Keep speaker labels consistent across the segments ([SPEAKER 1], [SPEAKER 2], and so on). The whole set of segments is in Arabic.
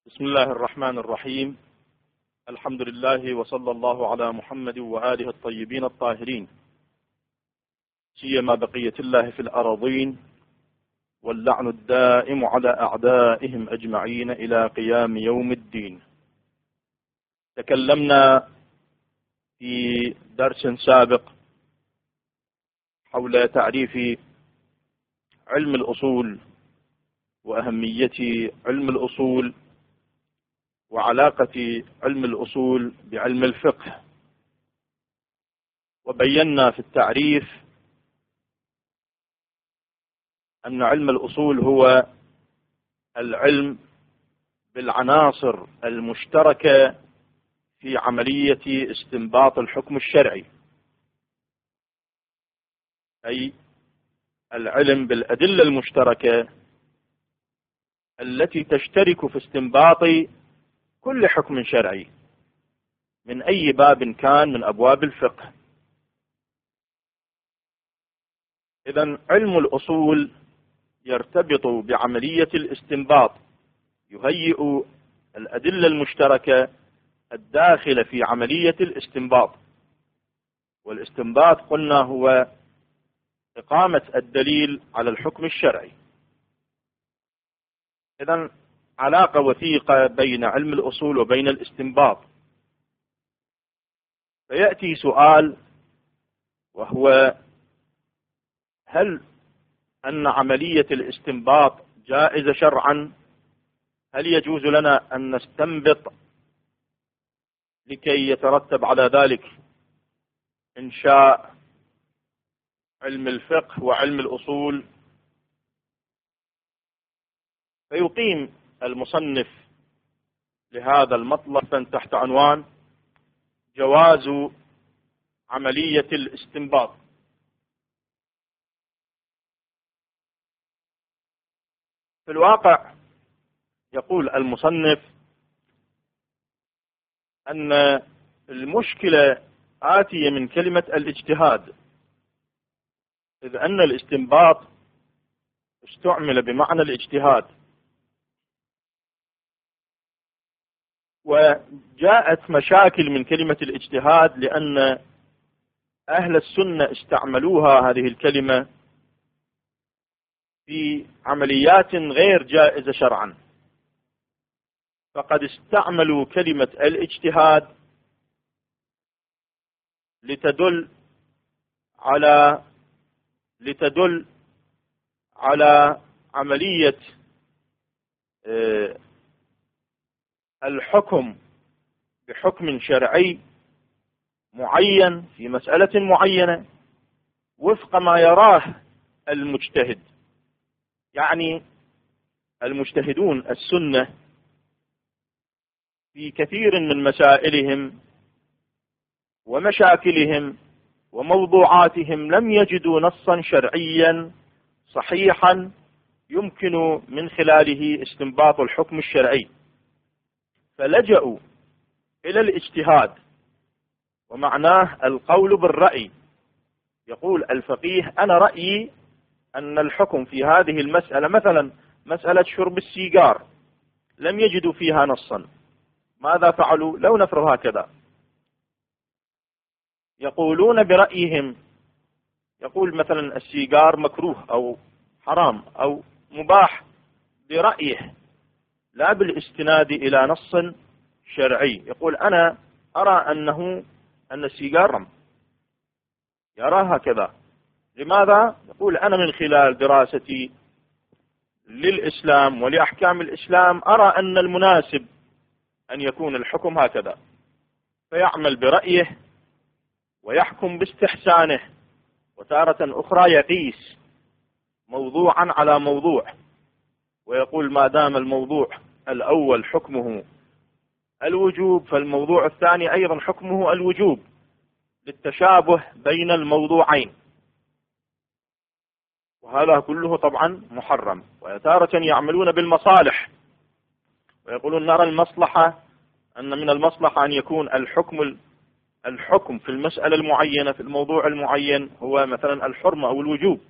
[SPEAKER 1] بسم الله الرحمن الرحيم. الحمد لله وصلى الله على محمد وآله الطيبين الطاهرين، سيما بقية الله في الأراضين، واللعن الدائم على أعدائهم أجمعين إلى قيام يوم الدين. تكلمنا في درس سابق حول تعريف علم الأصول وأهمية علم الأصول وعلاقة علم الأصول بعلم الفقه، وبينا في التعريف أن علم الأصول هو العلم بالعناصر المشتركة في عملية استنباط الحكم الشرعي، أي العلم بالأدلة المشتركة التي تشترك في استنباط كل حكم شرعي من أي باب كان من أبواب الفقه. إذن علم الأصول يرتبط بعملية الاستنباط، يهيئ الأدلة المشتركة الداخلة في عملية الاستنباط. والاستنباط قلنا هو إقامة الدليل على الحكم الشرعي. إذن علاقة وثيقة بين علم الأصول وبين الاستنباط. فيأتي سؤال، وهو: هل أن عملية الاستنباط جائزة شرعا؟ هل يجوز لنا أن نستنبط لكي يترتب على ذلك إنشاء علم الفقه وعلم الأصول؟ فيقيم المصنف لهذا المطلب تحت عنوان جواز عملية الاستنباط. في الواقع يقول المصنف أن المشكلة آتية من كلمة الاجتهاد، إذ أن الاستنباط استعمل بمعنى الاجتهاد، وجاءت مشاكل من كلمة الاجتهاد لأن أهل السنة استعملوها هذه الكلمة في عمليات غير جائزة شرعا. فقد استعملوا كلمة الاجتهاد لتدل على عملية الحكم بحكم شرعي معين في مسألة معينة وفق ما يراه المجتهد. يعني المجتهدون السنة في كثير من مسائلهم ومشاكلهم وموضوعاتهم لم يجدوا نصا شرعيا صحيحا يمكن من خلاله استنباط الحكم الشرعي، فلجأوا إلى الاجتهاد، ومعناه القول بالرأي. يقول الفقيه: أنا رأيي أن الحكم في هذه المسألة، مثلا مسألة شرب السيجار، لم يجدوا فيها نصا، ماذا فعلوا؟ لو نفرض هكذا، يقولون برأيهم، يقول مثلا السيجار مكروه أو حرام أو مباح برأيه، لا بالاستناد إلى نص شرعي. يقول: أنا أرى أن السيجار يرى هكذا. لماذا؟ يقول: أنا من خلال دراستي للإسلام ولأحكام الإسلام أرى أن المناسب أن يكون الحكم هكذا، فيعمل برأيه ويحكم باستحسانه. وتارة أخرى يقيس موضوعا على موضوع ويقول: ما دام الموضوع الأول حكمه الوجوب فالموضوع الثاني أيضا حكمه الوجوب، للتشابه بين الموضوعين. وهذا كله طبعا محرم. وتارة يعملون بالمصالح ويقولون: نرى المصلحة، أن من المصلحة أن يكون الحكم في المسألة المعينة في الموضوع المعين هو مثلا الحرمة أو الوجوب،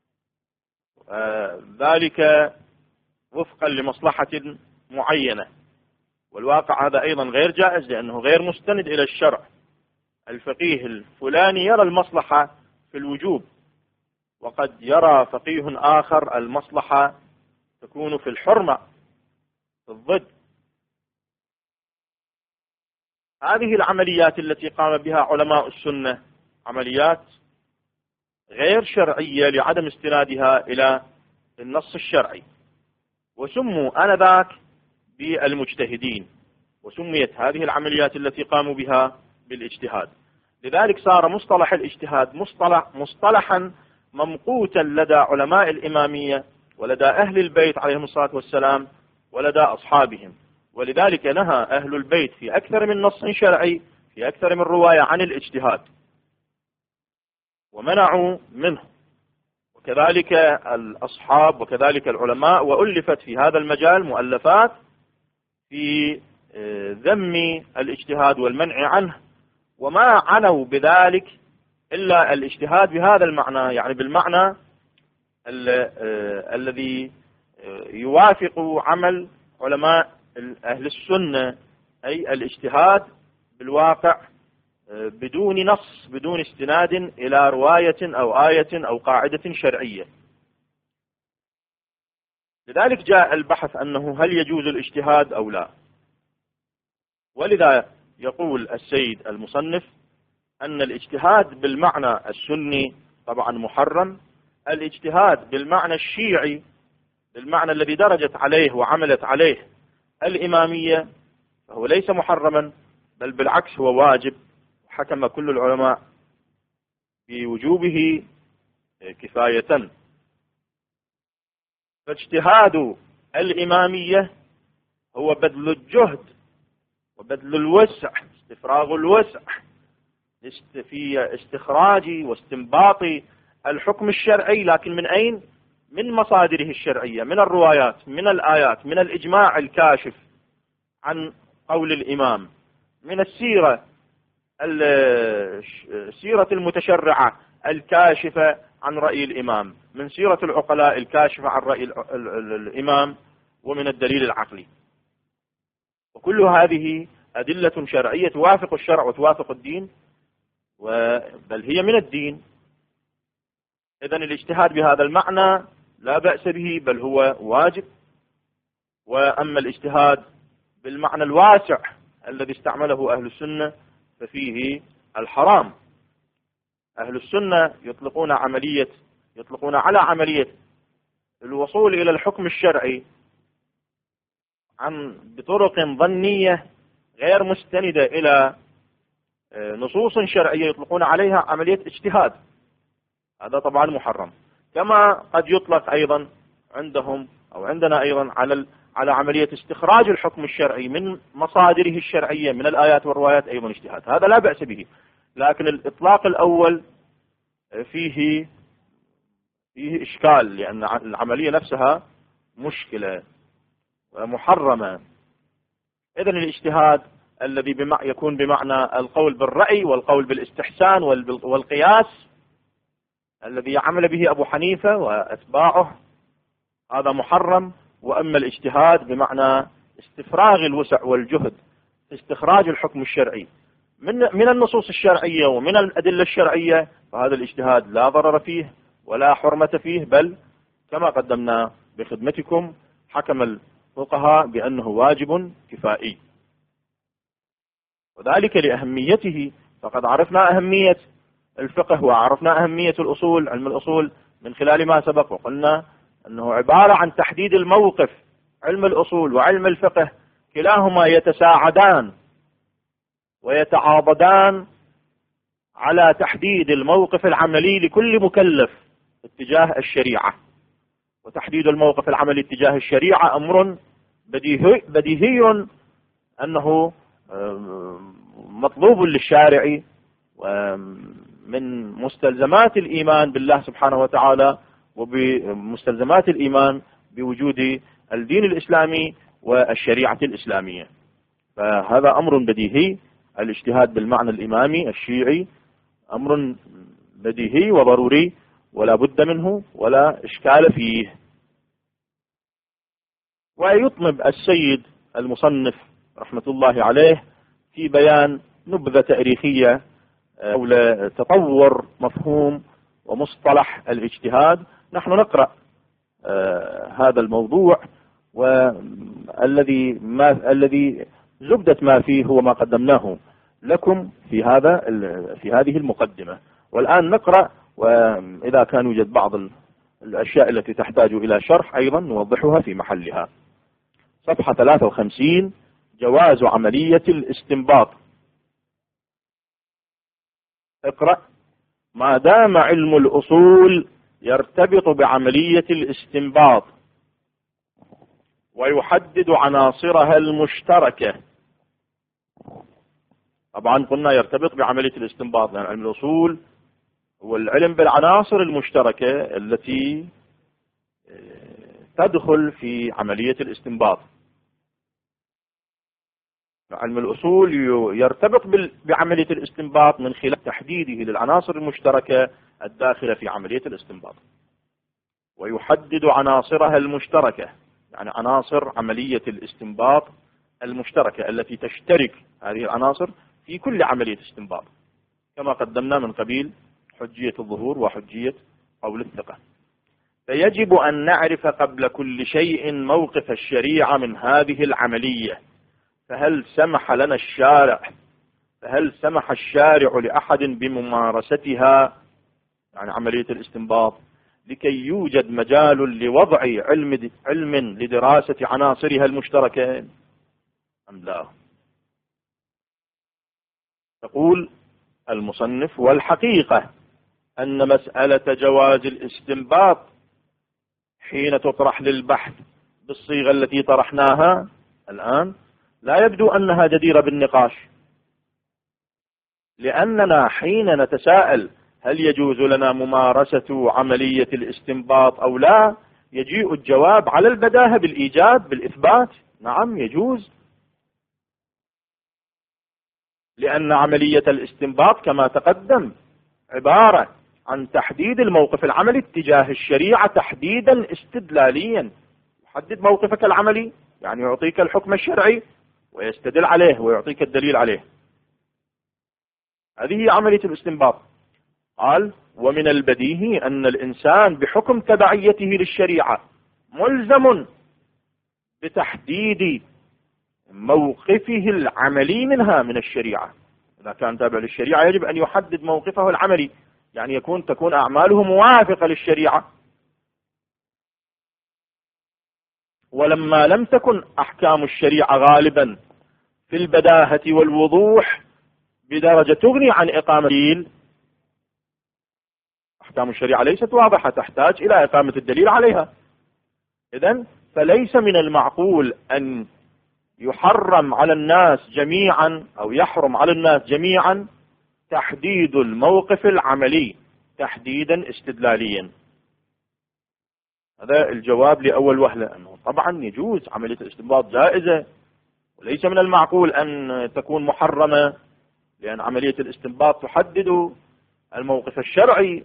[SPEAKER 1] ذلك وفقا لمصلحة معينة. والواقع هذا أيضا غير جائز لأنه غير مستند إلى الشرع. الفقيه الفلاني يرى المصلحة في الوجوب، وقد يرى فقيه آخر المصلحة تكون في الحرمة، في الضد. هذه العمليات التي قام بها علماء السنة عمليات غير شرعية لعدم استنادها إلى النص الشرعي، وسموا آنذاك بالمجتهدين، وسميت هذه العمليات التي قاموا بها بالاجتهاد. لذلك صار مصطلح الاجتهاد مصطلحا ممقوتا لدى علماء الإمامية ولدى أهل البيت عليهم الصلاة والسلام ولدى أصحابهم. ولذلك نهى أهل البيت في أكثر من نص شرعي، في أكثر من رواية، عن الاجتهاد ومنعوا منه، وكذلك الأصحاب وكذلك العلماء، وألفت في هذا المجال مؤلفات في ذم الاجتهاد والمنع عنه، وما عنوا بذلك إلا الاجتهاد بهذا المعنى، يعني بالمعنى الذي يوافق عمل علماء أهل السنة، أي الاجتهاد بالواقع بدون نص، بدون استناد إلى رواية أو آية أو قاعدة شرعية. لذلك جاء البحث أنه هل يجوز الاجتهاد أو لا. ولذا يقول السيد المصنف أن الاجتهاد بالمعنى السني طبعا محرم، الاجتهاد بالمعنى الشيعي، بالمعنى الذي درجت عليه وعملت عليه الإمامية، فهو ليس محرما، بل بالعكس هو واجب، حكم كل العلماء بوجوبه كفاية. فاجتهاد الإمامية هو بذل الجهد وبذل الوسع، استفراغ الوسع في استخراج واستنباط الحكم الشرعي، لكن من أين؟ من مصادره الشرعية، من الروايات، من الآيات، من الإجماع الكاشف عن قول الإمام، من السيرة المتشرعة الكاشفة عن رأي الإمام، من سيرة العقلاء الكاشفة عن رأي الإمام، ومن الدليل العقلي. وكل هذه أدلة شرعية توافق الشرع وتوافق الدين، بل هي من الدين. إذن الاجتهاد بهذا المعنى لا بأس به، بل هو واجب. وأما الاجتهاد بالمعنى الواسع الذي استعمله أهل السنة ففيه الحرام. أهل السنة يطلقون على عملية الوصول إلى الحكم الشرعي بطرق ظنية غير مستندة إلى نصوص شرعية، يطلقون عليها عملية اجتهاد. هذا طبعا محرم، كما قد يطلق أيضا عندهم أو عندنا أيضا على عملية استخراج الحكم الشرعي من مصادره الشرعية من الآيات والروايات أيضا اجتهاد. هذا لا بأس به، لكن الإطلاق الأول فيه إشكال، لأن العملية نفسها مشكلة ومحرمة. إذن الاجتهاد الذي يكون بمعنى القول بالرأي والقول بالاستحسان والقياس الذي عمل به أبو حنيفة وأتباعه، هذا محرم. وأما الاجتهاد بمعنى استفراغ الوسع والجهد في استخراج الحكم الشرعي من النصوص الشرعية ومن الأدلة الشرعية، فهذا الاجتهاد لا ضرر فيه ولا حرمة فيه، بل كما قدمنا بخدمتكم حكم الفقهاء بأنه واجب كفائي، وذلك لأهميته. فقد عرفنا أهمية الفقه وعرفنا أهمية الأصول، علم الأصول، من خلال ما سبق، وقلنا أنه عبارة عن تحديد الموقف. علم الأصول وعلم الفقه كلاهما يتساعدان ويتعاضدان على تحديد الموقف العملي لكل مكلف اتجاه الشريعة. وتحديد الموقف العملي اتجاه الشريعة أمر بديهي أنه مطلوب للشارع، ومن مستلزمات الإيمان بالله سبحانه وتعالى، وبمستلزمات الإيمان بوجود الدين الإسلامي والشريعة الإسلامية. فهذا أمر بديهي. الاجتهاد بالمعنى الإمامي الشيعي أمر بديهي وضروري ولا بد منه ولا إشكال فيه. ويطلب السيد المصنف رحمة الله عليه في بيان نبذة تاريخية حول تطور مفهوم ومصطلح الاجتهاد. نحن نقرأ هذا الموضوع، والذي زبدة ما فيه هو ما قدمناه لكم في هذه المقدمة. والآن نقرأ، وإذا كان يوجد بعض الأشياء التي تحتاج إلى شرح أيضا نوضحها في محلها. صفحة 53، جواز عملية الاستنباط. اقرأ: ما دام علم الأصول يرتبط بعملية الاستنباط ويحدد عناصرها المشتركة. طبعا قلنا يرتبط بعملية الاستنباط لأن علم الأصول هو العلم بالعناصر المشتركة التي تدخل في عملية الاستنباط. علم الأصول يرتبط بعملية الاستنباط من خلال تحديده للعناصر المشتركة الداخلة في عملية الاستنباط، ويحدد عناصرها المشتركة، يعني عناصر عملية الاستنباط المشتركة التي تشترك هذه العناصر في كل عملية استنباط، كما قدمنا من قبيل حجية الظهور وحجية قول الثقة. فيجب أن نعرف قبل كل شيء موقف الشريعة من هذه العملية. فهل سمح الشارع لأحد بممارستها، يعني عملية الاستنباط، لكي يوجد مجال لوضع علم لدراسة عناصرها المشتركة أم لا؟ تقول المصنف: والحقيقة أن مسألة جواز الاستنباط حين تطرح للبحث بالصيغة التي طرحناها الآن لا يبدو أنها جديرة بالنقاش، لأننا حين نتساءل هل يجوز لنا ممارسة عملية الاستنباط أو لا، يجيء الجواب على البداهة بالإيجاب بالإثبات: نعم يجوز، لأن عملية الاستنباط كما تقدم عبارة عن تحديد الموقف العملي تجاه الشريعة تحديدا استدلاليا. يحدد موقفك العملي، يعني يعطيك الحكم الشرعي ويستدل عليه ويعطيك الدليل عليه. هذه هي عملية الاستنباط. قال: ومن البديهي أن الإنسان بحكم تبعيته للشريعة ملزم بتحديد موقفه العملي منها من الشريعة. إذا كان تابع للشريعة يجب أن يحدد موقفه العملي، يعني تكون أعماله موافقة للشريعة. ولما لم تكن أحكام الشريعة غالبا في البداهة والوضوح بدرجة تغني عن إقامة الدليل، أحكام الشريعة ليست واضحة تحتاج إلى إقامة الدليل عليها. إذن فليس من المعقول أن يحرم على الناس جميعا أو يحرم على الناس جميعا تحديد الموقف العملي تحديدا استدلاليا. هذا الجواب لأول وهلة، أنه طبعا يجوز عملية الاستنباط جائزة، وليس من المعقول أن تكون محرمة، لأن عملية الاستنباط تحدد الموقف الشرعي.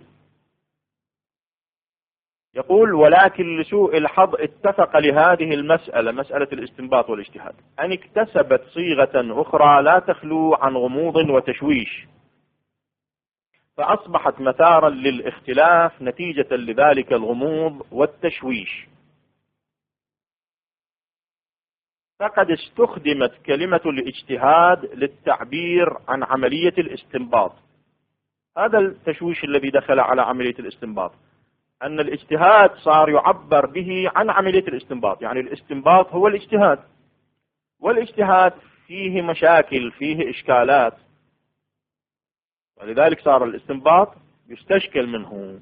[SPEAKER 1] يقول: ولكن لسوء الحظ اتفق لهذه المسألة، مسألة الاستنباط والاجتهاد، أن اكتسبت صيغة أخرى لا تخلو عن غموض وتشويش، فأصبحت مثارا للاختلاف نتيجة لذلك الغموض والتشويش. فقد استخدمت كلمة الاجتهاد للتعبير عن عملية الاستنباط. هذا التشويش الذي دخل على عملية الاستنباط، أن الاجتهاد صار يعبر به عن عملية الاستنباط، يعني الاستنباط هو الاجتهاد، والاجتهاد فيه مشاكل، فيه إشكالات، ولذلك صار الاستنباط يستشكل منه.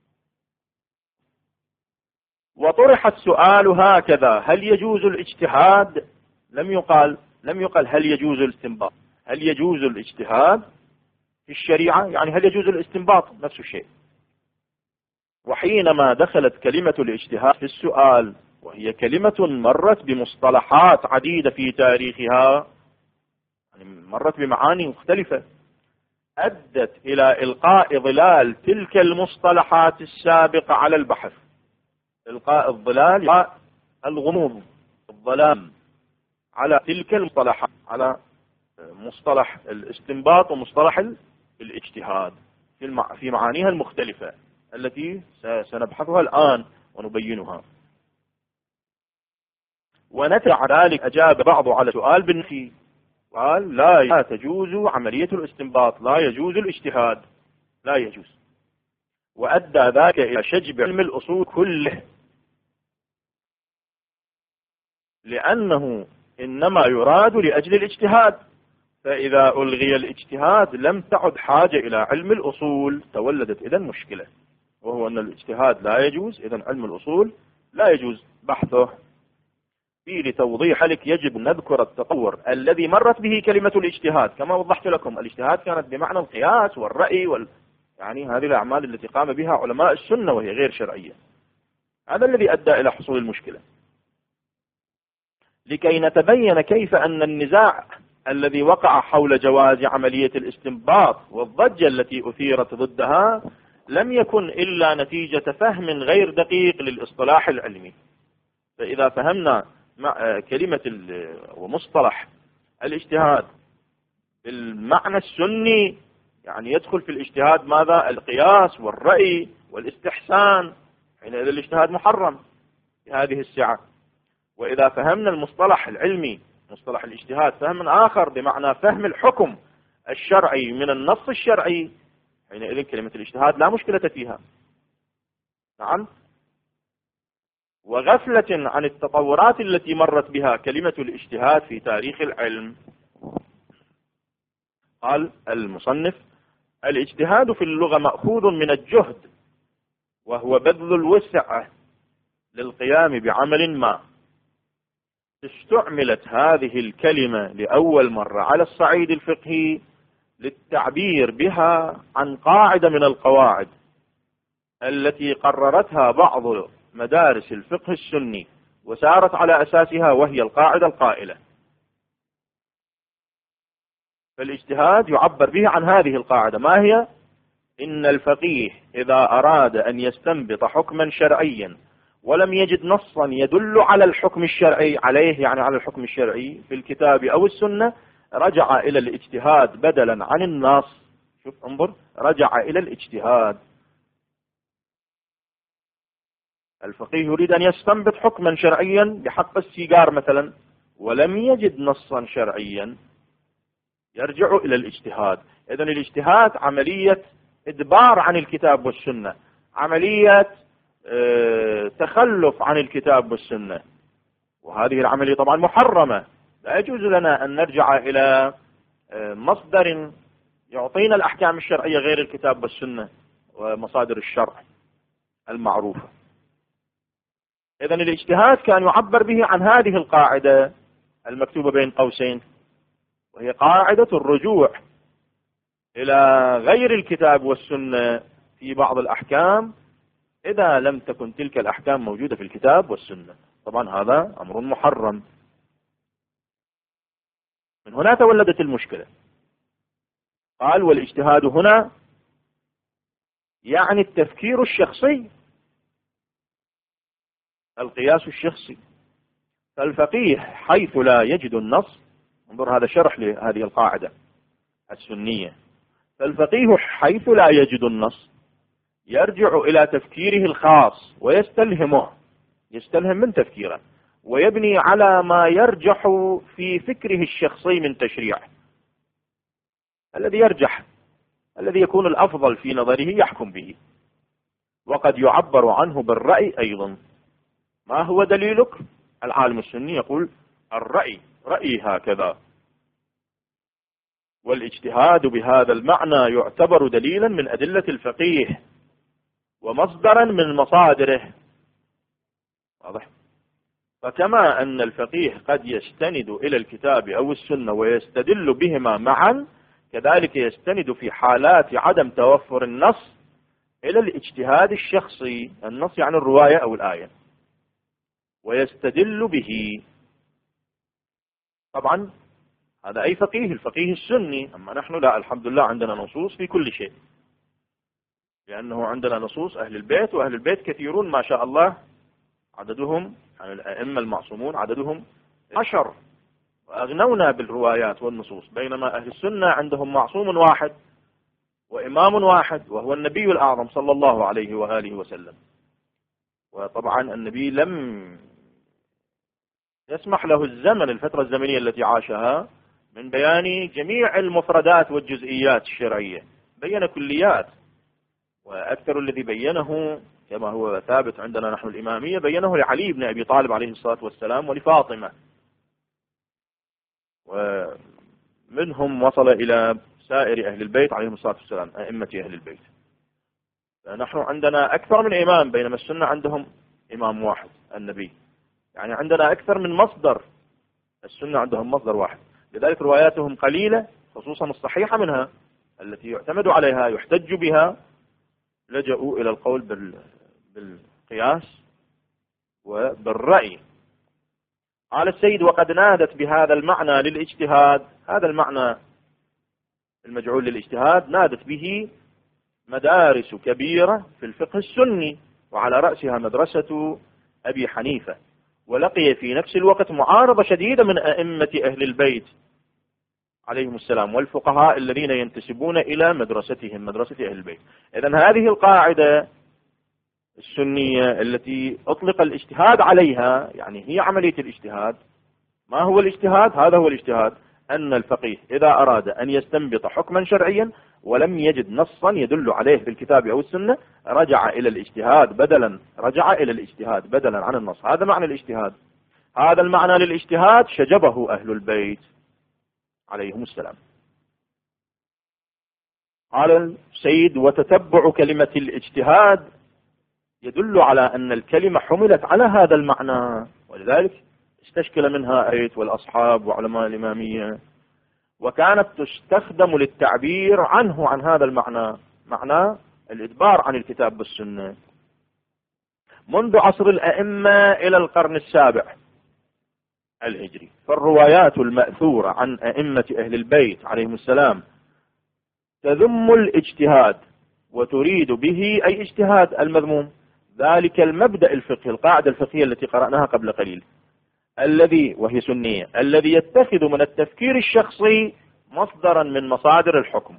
[SPEAKER 1] وطرح السؤال هكذا: هل يجوز الاجتهاد؟ لم يقال هل يجوز الاستنباط، هل يجوز الاجتهاد في الشريعة، يعني هل يجوز الاستنباط، نفس الشيء. وحينما دخلت كلمة الاجتهاد في السؤال، وهي كلمة مرت بمصطلحات عديدة في تاريخها، يعني مرت بمعاني مختلفة، أدت إلى إلقاء ظلال تلك المصطلحات السابقة على البحث. إلقاء الظلال، الغموض، الظلام، على تلك المصطلحات، على مصطلح الاستنباط ومصطلح الاجتهاد في معانيها المختلفة التي سنبحثها الآن ونبينها. ونتبع ذلك أجاب بعض على سؤال بالنفي، قال لا تجوز عملية الاستنباط، لا يجوز الاجتهاد، لا يجوز، وأدى ذلك إلى شجب علم الأصول كله، لأنه إنما يراد لأجل الاجتهاد، فإذا ألغي الاجتهاد لم تعد حاجة إلى علم الأصول، تولدت إذن مشكلة، وهو أن الاجتهاد لا يجوز، إذن علم الأصول لا يجوز بحثه. في لتوضيح لك يجب نذكر التطور الذي مرت به كلمة الاجتهاد. كما وضحت لكم، الاجتهاد كانت بمعنى القياس والرأي يعني هذه الأعمال التي قام بها علماء السنة وهي غير شرعية. هذا الذي أدى إلى حصول المشكلة. لكي نتبين كيف أن النزاع الذي وقع حول جواز عملية الاستنباط والضجة التي أثيرت ضدها لم يكن إلا نتيجة فهم غير دقيق للاصطلاح العلمي. فإذا فهمنا كلمة ومصطلح الاجتهاد بالمعنى السني، يعني يدخل في الاجتهاد ماذا؟ القياس والرأي والاستحسان، حينئذ الاجتهاد محرم بهذه السعة. وإذا فهمنا المصطلح العلمي مصطلح الاجتهاد فهما آخر بمعنى فهم الحكم الشرعي من النص الشرعي، حينئذ كلمة الاجتهاد لا مشكلة فيها. نعم. وغفلة عن التطورات التي مرت بها كلمة الاجتهاد في تاريخ العلم. قال المصنف: الاجتهاد في اللغة مأخوذ من الجهد، وهو بذل الوسع للقيام بعمل ما. استعملت هذه الكلمة لأول مرة على الصعيد الفقهي للتعبير بها عن قاعدة من القواعد التي قررتها بعض مدارس الفقه السني وسارت على أساسها، وهي القاعدة القائلة. فالاجتهاد يعبر به عن هذه القاعدة، ما هي؟ إن الفقيه إذا أراد أن يستنبط حكما شرعيا ولم يجد نصا يدل على الحكم الشرعي عليه، يعني على الحكم الشرعي في الكتاب أو السنة، رجع إلى الاجتهاد بدلا عن النص. شوف انظر، رجع إلى الاجتهاد. الفقيه يريد أن يستنبط حكما شرعيا بحق السيجار مثلا ولم يجد نصا شرعيا، يرجع إلى الاجتهاد. إذن الاجتهاد عملية إدبار عن الكتاب والسنة، عملية تخلف عن الكتاب والسنة، وهذه العملية طبعا محرمة. لا يجوز لنا أن نرجع إلى مصدر يعطينا الأحكام الشرعية غير الكتاب والسنة ومصادر الشرع المعروفة. إذن الاجتهاد كان يعبر به عن هذه القاعدة المكتوبة بين قوسين، وهي قاعدة الرجوع إلى غير الكتاب والسنة في بعض الأحكام إذا لم تكن تلك الأحكام موجودة في الكتاب والسنة. طبعا هذا أمر محرم. من هنا تولدت المشكلة. قال: والاجتهاد هنا يعني التفكير الشخصي، القياس الشخصي. فالفقيه حيث لا يجد النص، انظر هذا شرح لهذه القاعدة السنية، فالفقيه حيث لا يجد النص يرجع إلى تفكيره الخاص ويستلهم من تفكيره، ويبني على ما يرجح في فكره الشخصي من تشريع، الذي يرجح، الذي يكون الأفضل في نظره يحكم به. وقد يعبر عنه بالرأي أيضا. ما هو دليلك؟ العالم السني يقول: الرأي، رأيي هكذا. والاجتهاد بهذا المعنى يعتبر دليلا من أدلة الفقيه ومصدرا من مصادره. واضح؟ فكما أن الفقيه قد يستند إلى الكتاب أو السنة ويستدل بهما معا، كذلك يستند في حالات عدم توفر النص إلى الاجتهاد الشخصي، النص يعني الرواية أو الآية، ويستدل به. طبعا هذا أي فقيه، الفقيه السني. أما نحن لا، الحمد لله عندنا نصوص في كل شيء، لأنه عندنا نصوص أهل البيت، وأهل البيت كثيرون ما شاء الله، عددهم يعني الأئمة المعصومون عددهم 10 وأغنونا بالروايات والنصوص، بينما أهل السنة عندهم معصوم واحد وإمام واحد وهو النبي الأعظم صلى الله عليه وآله وسلم. وطبعا النبي لم يسمح له الزمن، الفترة الزمنية التي عاشها، من بيان جميع المفردات والجزئيات الشرعية، بين كليات، وأكثر الذي بينه كما هو ثابت عندنا نحن الإمامية بينه لعلي بن أبي طالب عليه الصلاة والسلام ولفاطمة، ومنهم وصل إلى سائر أهل البيت عليهم الصلاة والسلام، أئمة أهل البيت. فنحن عندنا أكثر من إمام، بينما السنة عندهم إمام واحد النبي، يعني عندنا أكثر من مصدر، السنة عندهم مصدر واحد. لذلك رواياتهم قليلة، خصوصا الصحيحة منها التي يعتمد عليها يحتج بها، لجأوا إلى القول بالقياس وبالرأي. قال السيد: وقد نادت بهذا المعنى للاجتهاد، هذا المعنى المجعول للاجتهاد نادت به مدارس كبيرة في الفقه السني، وعلى رأسها مدرسة أبي حنيفة، ولقي في نفس الوقت معارضة شديدة من أئمة أهل البيت عليهم السلام والفقهاء الذين ينتسبون إلى مدرستهم، مدرسة أهل البيت. إذن هذه القاعدة السنية التي أطلق الاجتهاد عليها، يعني هي عملية الاجتهاد. ما هو الاجتهاد؟ هذا هو الاجتهاد، أن الفقيه إذا أراد أن يستنبط حكما شرعيا ولم يجد نصا يدل عليه في الكتاب أو السنة، رجع إلى الاجتهاد بدلا عن النص. هذا معنى الاجتهاد. هذا المعنى للاجتهاد شجبه أهل البيت عليهم السلام. قال السيد: وتتبع كلمة الاجتهاد يدل على أن الكلمة حملت على هذا المعنى، ولذلك استشكل منها أيت والأصحاب وعلماء الإمامية، وكانت تستخدم للتعبير عنه، عن هذا المعنى، معنى الإدبار عن الكتاب والسنة، منذ عصر الأئمة إلى القرن السابع الهجري. فالروايات المأثورة عن أئمة أهل البيت عليهم السلام تذم الاجتهاد وتريد به أي اجتهاد المذموم، ذلك المبدأ الفقهي، القاعدة الفقهية التي قرأناها قبل قليل، الذي وهي سنية، الذي يتخذ من التفكير الشخصي مصدرا من مصادر الحكم.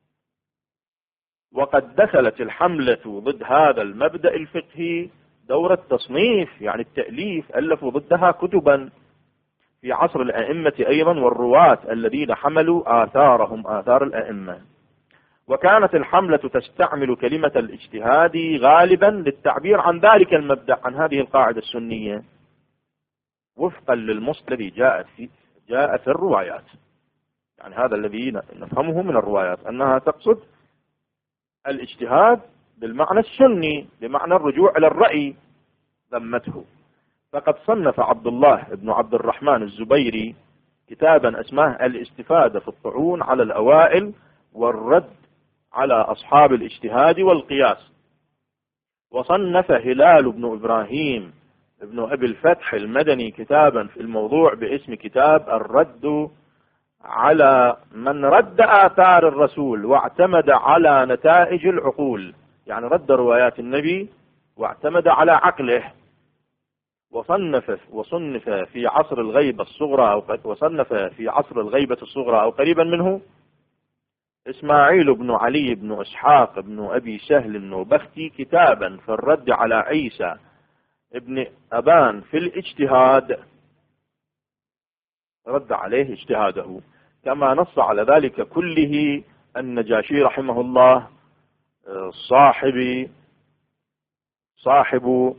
[SPEAKER 1] وقد دخلت الحملة ضد هذا المبدأ الفقهي دور التصنيف، يعني التأليف، ألفوا ضدها كتبا في عصر الأئمة أيضا والرواة الذين حملوا آثارهم، آثار الأئمة. وكانت الحملة تستعمل كلمة الاجتهاد غالبا للتعبير عن ذلك المبدأ، عن هذه القاعدة السنية، وفقا للمصطلح الذي جاء في الروايات. يعني هذا الذي نفهمه من الروايات، أنها تقصد الاجتهاد بالمعنى السني، بمعنى الرجوع إلى الرأي، ذمته. فقد صنف عبد الله بن عبد الرحمن الزبيري كتابا اسمه الاستفادة في الطعون على الأوائل والرد على أصحاب الاجتهاد والقياس. وصنف هلال بن إبراهيم ابن أبي الفتح المدني كتابا في الموضوع باسم كتاب الرد على من رد آثار الرسول واعتمد على نتائج العقول، يعني رد روايات النبي واعتمد على عقله. وصنف في عصر الغيبة الصغرى أو قريبا منه إسماعيل بن علي بن إسحاق بن أبي سهل النوبختي كتابا في الرد على عيسى ابن أبان في الاجتهاد، رد عليه اجتهاده، كما نص على ذلك كله النجاشي رحمه الله، صاحب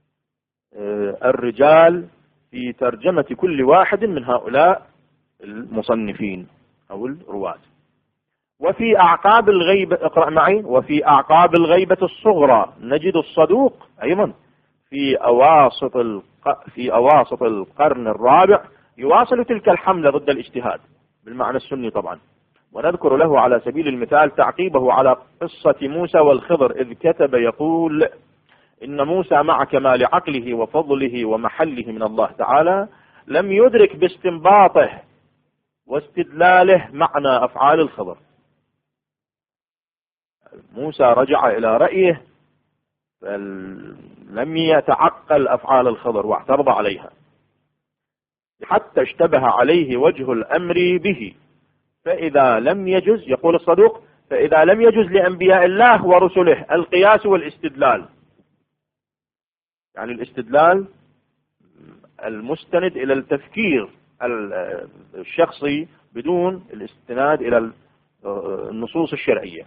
[SPEAKER 1] الرجال، في ترجمة كل واحد من هؤلاء المصنفين أو الرواة. وفي أعقاب الغيبة، اقرأ معي، وفي أعقاب الغيبة الصغرى نجد الصدوق أيضا في أواسط القرن الرابع يواصل تلك الحملة ضد الاجتهاد بالمعنى السني طبعا. ونذكر له على سبيل المثال تعقيبه على قصة موسى والخضر، إذ كتب يقول: إن موسى مع كمال عقله وفضله ومحله من الله تعالى لم يدرك باستنباطه واستدلاله معنى أفعال الخضر. موسى رجع إلى رأيه فلم يتعقل أفعال الخضر واعترض عليها. حتى اشتبه عليه وجه الأمر به. فإذا لم يجز، يقول الصدوق، فإذا لم يجز لأنبياء الله ورسله القياس والاستدلال، يعني الاستدلال المستند إلى التفكير الشخصي بدون الاستناد إلى النصوص الشرعية،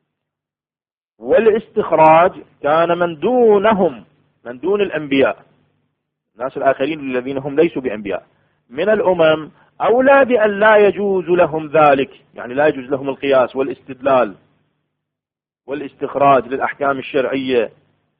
[SPEAKER 1] والاستخراج كان من دونهم، من دون الأنبياء، الناس الآخرين الذين هم ليسوا بأنبياء من الأمم، أولى بأن لا يجوز لهم ذلك، يعني لا يجوز لهم القياس والاستدلال والاستخراج للأحكام الشرعية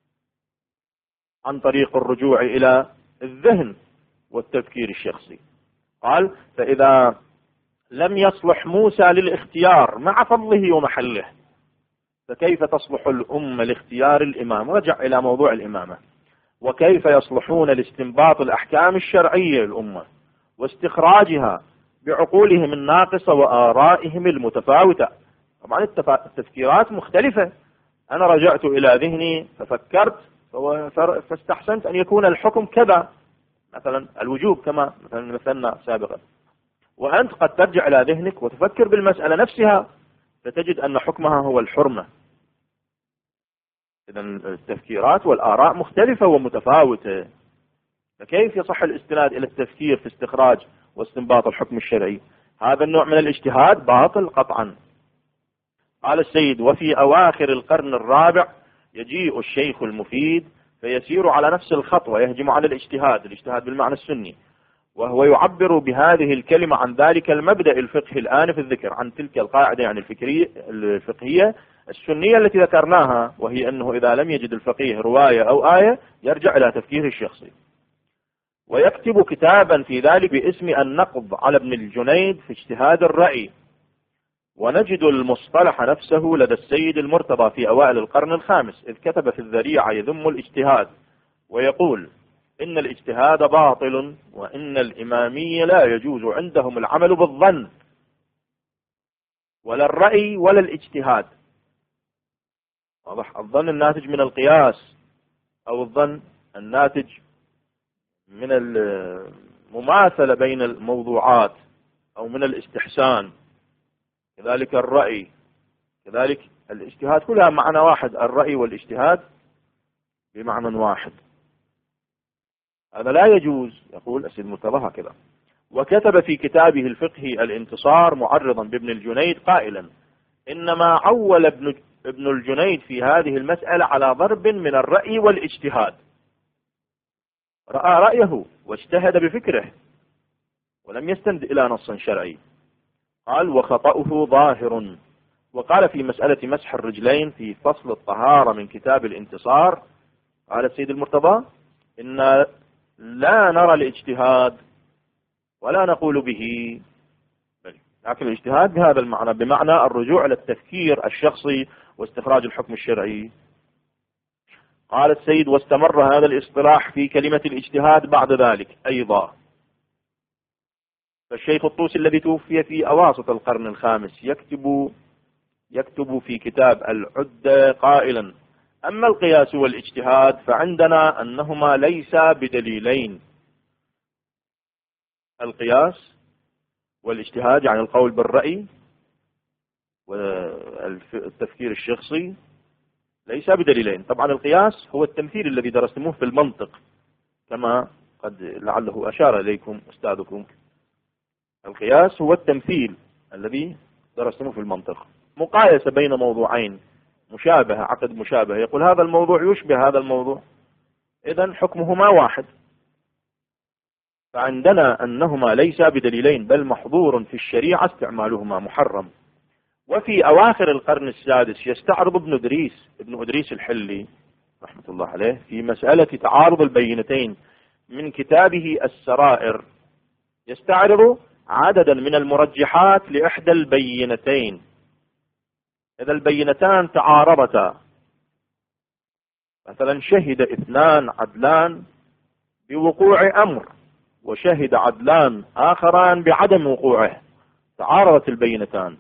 [SPEAKER 1] عن طريق الرجوع إلى الذهن والتفكير الشخصي. قال: فإذا لم يصلح موسى للاختيار مع فضله ومحله، فكيف تصلح الأمة لاختيار الإمام؟ رجع إلى موضوع الإمامة. وكيف يصلحون لاستنباط الأحكام الشرعية الأمة واستخراجها بعقولهم الناقصة وآرائهم المتفاوتة؟ طبعا التفكيرات مختلفة. أنا رجعت إلى ذهني ففكرت فاستحسنت أن يكون الحكم كذا، مثلا الوجوب كما مثلنا سابقا، وأنت قد ترجع إلى ذهنك وتفكر بالمسألة نفسها فتجد أن حكمها هو الحرمة. إذن التفكيرات والآراء مختلفة ومتفاوتة، فكيف يصح الاستناد إلى التفكير في استخراج واستنباط الحكم الشرعي؟ هذا النوع من الاجتهاد باطل قطعا. قال السيد: وفي أواخر القرن الرابع يجيء الشيخ المفيد فيسير على نفس الخط ويهجم على الاجتهاد بالمعنى السني، وهو يعبر بهذه الكلمة عن ذلك المبدأ الفقهي الآن في الذكر، عن تلك القاعدة يعني الفقهية السنية التي ذكرناها، وهي أنه إذا لم يجد الفقيه رواية أو آية يرجع إلى تفكيره الشخصي. ويكتب كتابا في ذلك باسم النقض على ابن الجنيد في اجتهاد الرأي. ونجد المصطلح نفسه لدى السيد المرتضى في أوائل القرن الخامس، إذ كتب في الذريعة يذم الاجتهاد ويقول: إن الاجتهاد باطل، وإن الإمامية لا يجوز عندهم العمل بالظن ولا الرأي ولا الاجتهاد. واضح؟ الظن الناتج من القياس، أو الظن الناتج من المماثلة بين الموضوعات، أو من الاستحسان، كذلك الرأي، كذلك الاجتهاد، كلها معنى واحد. الرأي والاجتهاد بمعنى واحد، هذا لا يجوز، يقول السيد المرتضى هكذا. وكتب في كتابه الفقهي الانتصار معرضا بابن الجنيد قائلا: إنما عول ابن الجنيد في هذه المسألة على ضرب من الرأي والاجتهاد، رأى رأيه واجتهد بفكره ولم يستند إلى نص شرعي. قال: وخطأه ظاهر. وقال في مسألة مسح الرجلين في فصل الطهارة من كتاب الانتصار، قال السيد المرتضى: إن لا نرى الاجتهاد ولا نقول به، لكن الاجتهاد بهذا المعنى، بمعنى الرجوع إلى التفكير الشخصي واستخراج الحكم الشرعي. قال السيد: واستمر هذا الاصطلاح في كلمة الاجتهاد بعد ذلك أيضا. فالشيخ الطوسي الذي توفي في أواسط القرن الخامس يكتب في كتاب العدة قائلا: أما القياس والاجتهاد فعندنا أنهما ليسا بدليلين. القياس والاجتهاد يعني القول بالرأي والتفكير الشخصي ليس بدليلين. طبعا القياس هو التمثيل الذي درستموه في المنطق، كما قد لعله أشار إليكم أستاذكم. القياس هو التمثيل الذي درستموه في المنطق، مقايسة بين موضوعين مشابهة، عقد مشابه، يقول هذا الموضوع يشبه هذا الموضوع، إذن حكمهما واحد. فعندنا أنهما ليسا بدليلين، بل محظور في الشريعة استعمالهما، محرم. وفي أواخر القرن السادس يستعرض ابن أدريس الحلي رحمة الله عليه في مسألة تعارض البينتين من كتابه السرائر، يستعرض عددا من المرجحات لإحدى البينتين. إذا البينتان تعارضتا، مثلا شهد 2 عدلان بوقوع أمر، وشهد عدلان آخران بعدم وقوعه، تعارضت البينتان،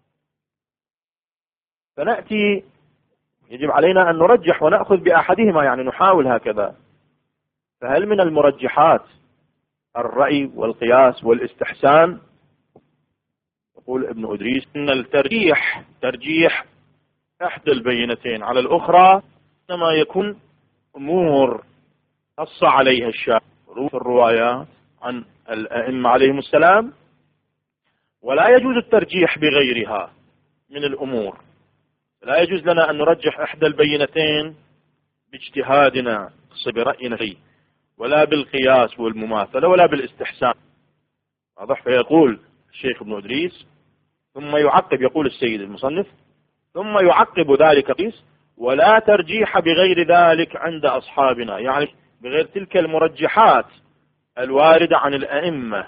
[SPEAKER 1] فنأتي يجب علينا أن نرجح ونأخذ بأحدهما، يعني نحاول هكذا. فهل من المرجحات الرأي والقياس والاستحسان. يقول ابن أدريس إن الترجيح ترجيح إحدى البينتين على الأخرى إنما يكون أمور نص عليها الشارع في الروايات عن الأئمة عليهم السلام، ولا يجوز الترجيح بغيرها من الأمور. لا يجوز لنا أن نرجح إحدى البينتين باجتهادنا برأينا فيه، ولا بالقياس والمماثلة، ولا بالاستحسان. واضح؟ فيقول الشيخ ابن إدريس ثم يعقب، يقول السيد المصنف ثم يعقب ذلك قيس ولا ترجيح بغير ذلك عند أصحابنا، يعني بغير تلك المرجحات الواردة عن الأئمة،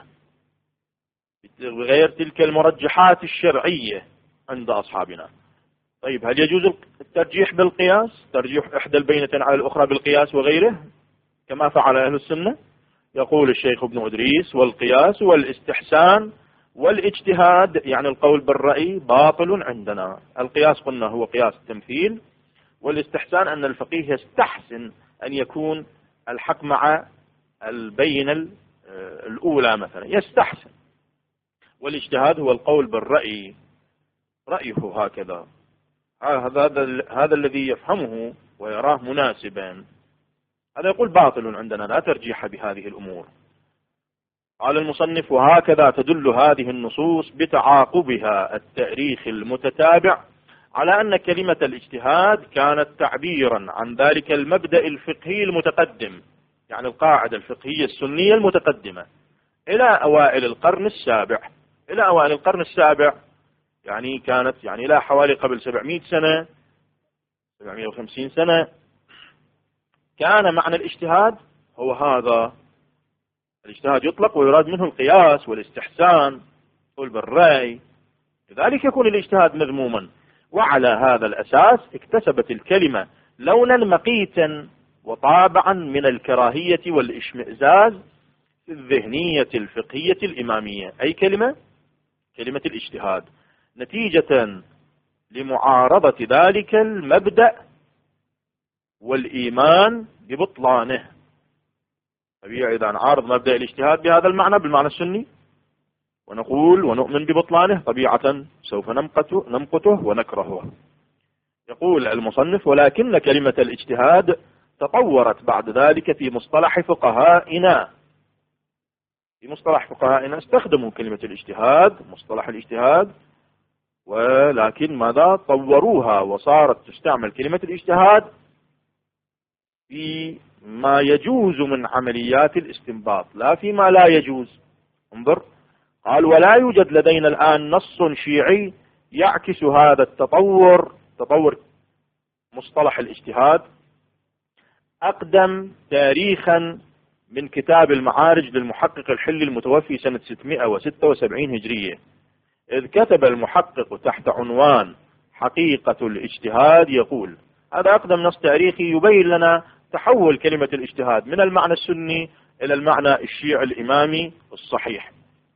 [SPEAKER 1] بغير تلك المرجحات الشرعية عند أصحابنا. طيب هل يجوز الترجيح بالقياس، ترجيح إحدى البينتين على الأخرى بالقياس وغيره كما فعل أهل السنة؟ يقول الشيخ ابن إدريس والقياس والاستحسان والاجتهاد، يعني القول بالرأي، باطل عندنا. القياس قلنا هو قياس التمثيل، والاستحسان أن الفقيه يستحسن أن يكون الحق مع البينة الأولى مثلا، يستحسن. والاجتهاد هو القول بالرأي، رأيه هكذا، هذا الذي يفهمه ويراه مناسبا، هذا يقول باطل عندنا، لا ترجيح بهذه الأمور. قال المصنف وهكذا تدل هذه النصوص بتعاقبها التاريخ المتتابع على أن كلمة الاجتهاد كانت تعبيرا عن ذلك المبدأ الفقهي المتقدم، يعني القاعدة الفقهية السنية المتقدمة إلى أوائل القرن السابع. إلى أوائل القرن السابع يعني كانت يعني إلى حوالي قبل 700 سنة 750 سنة كان معنى الاجتهاد هو هذا. الاجتهاد يطلق ويراد منه القياس والاستحسان قول بالرأي، لذلك يكون الاجتهاد مذموما. وعلى هذا الأساس اكتسبت الكلمة لونا مقيتا وطابعا من الكراهية والاشمئزاز في الذهنية الفقهية الإمامية، أي كلمة الاجتهاد، نتيجة لمعارضة ذلك المبدأ والإيمان ببطلانه. طبيعي إذا نعارض مبدأ الاجتهاد بهذا المعنى بالمعنى السني ونقول ونؤمن ببطلانه، طبيعة سوف نمقته ونكرهه. يقول المصنف ولكن كلمة الاجتهاد تطورت بعد ذلك في مصطلح فقهائنا. في مصطلح فقهائنا استخدموا كلمة الاجتهاد، مصطلح الاجتهاد، ولكن ماذا؟ طوروها وصارت تستعمل كلمة الاجتهاد في ما يجوز من عمليات الاستنباط، لا فيما لا يجوز. انظر، قال ولا يوجد لدينا الآن نص شيعي يعكس هذا التطور، تطور مصطلح الاجتهاد، أقدم تاريخا من كتاب المعارج للمحقق الحلي المتوفي سنة 676 هجرية، إذ كتب المحقق تحت عنوان حقيقة الاجتهاد يقول، هذا أقدم نص تاريخي يبين لنا تحول كلمة الاجتهاد من المعنى السني إلى المعنى الشيعي الإمامي الصحيح.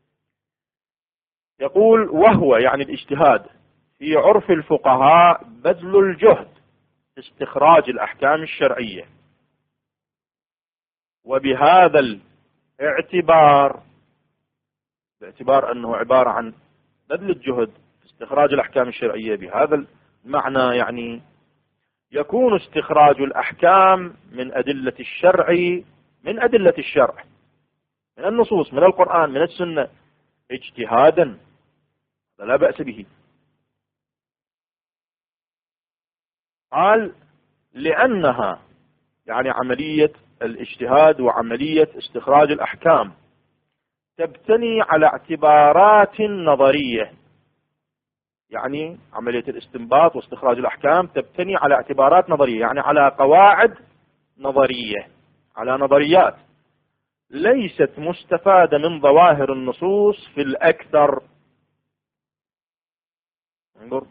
[SPEAKER 1] يقول وهو يعني الاجتهاد في عرف الفقهاء بذل الجهد في استخراج الأحكام الشرعية، وبهذا الاعتبار، باعتبار أنه عبارة عن بذل الجهد في استخراج الأحكام الشرعية، بهذا المعنى يعني يكون استخراج الأحكام من أدلة الشرع، من أدلة الشرع، من النصوص، من القرآن، من السنة، اجتهادا، لا بأس به. قال لأنها يعني عملية الاجتهاد وعملية استخراج الأحكام تبتني على اعتبارات نظرية، يعني عملية الاستنباط واستخراج الأحكام تبتني على اعتبارات نظرية، يعني على قواعد نظرية، على نظريات ليست مستفادة من ظواهر النصوص في الأكثر. انظر،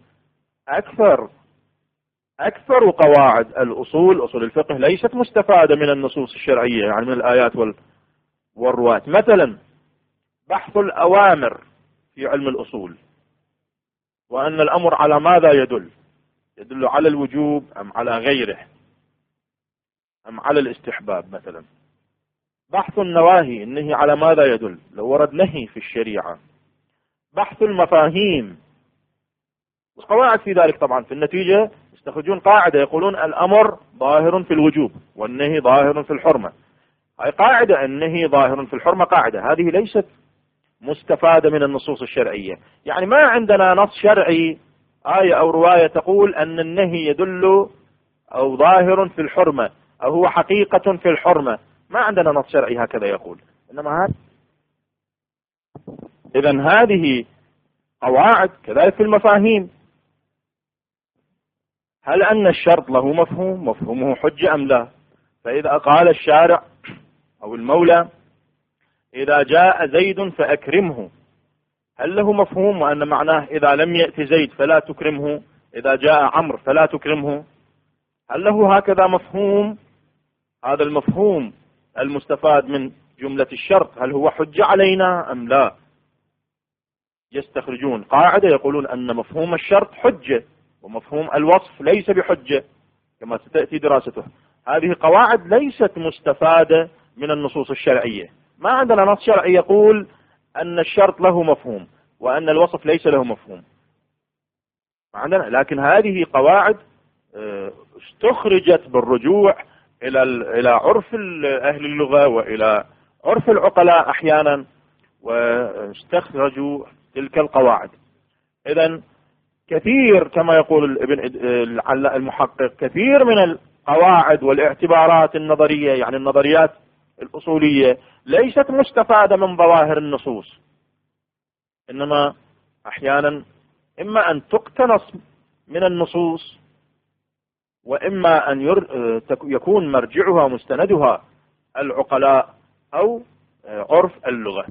[SPEAKER 1] أكثر قواعد الأصول، أصول الفقه، ليست مستفادة من النصوص الشرعية، يعني من الآيات والروايات. مثلا بحث الأوامر في علم الأصول، وأن الأمر على ماذا يدل على الوجوب أم على غيره أم على الاستحباب مثلا. بحث النواهي، النهي على ماذا يدل لو ورد نهي في الشريعة. بحث المفاهيم والقواعد في ذلك. طبعا في النتيجة يستخرجون قاعدة يقولون الأمر ظاهر في الوجوب والنهي ظاهر في الحرمة. هاي قاعدة، النهي ظاهر في الحرمة، قاعدة هذه ليست مستفادة من النصوص الشرعية. يعني ما عندنا نص شرعي آية أو رواية تقول أن النهي يدل أو ظاهر في الحرمة أو هو حقيقة في الحرمة، ما عندنا نص شرعي هكذا يقول. إنما إذن هذه قواعد. كذلك في المفاهيم، هل أن الشرط له مفهوم؟ مفهومه حجة أم لا؟ فإذا قال الشارع أو المولى إذا جاء زيد فأكرمه، هل له مفهوم وأن معناه إذا لم يأتي زيد فلا تكرمه، إذا جاء عمرو فلا تكرمه؟ هل له هكذا مفهوم؟ هذا المفهوم المستفاد من جملة الشرط هل هو حجة علينا أم لا؟ يستخرجون قاعدة يقولون أن مفهوم الشرط حجة ومفهوم الوصف ليس بحجة كما ستأتي دراسته. هذه قواعد ليست مستفادة من النصوص الشرعية. ما عندنا نص شرعي يقول أن الشرط له مفهوم وأن الوصف ليس له مفهوم، ما عندنا. لكن هذه قواعد استخرجت بالرجوع إلى عرف أهل اللغة وإلى عرف العقلاء أحيانا، واستخرجوا تلك القواعد. إذن كثير كما يقول ابن المحقق، كثير من القواعد والاعتبارات النظرية، يعني النظريات الأصولية، ليست مستفادة من ظواهر النصوص، إنما أحيانا إما أن تقتنص من النصوص وإما أن يكون مرجعها ومستندها العقلاء أو عرف اللغة.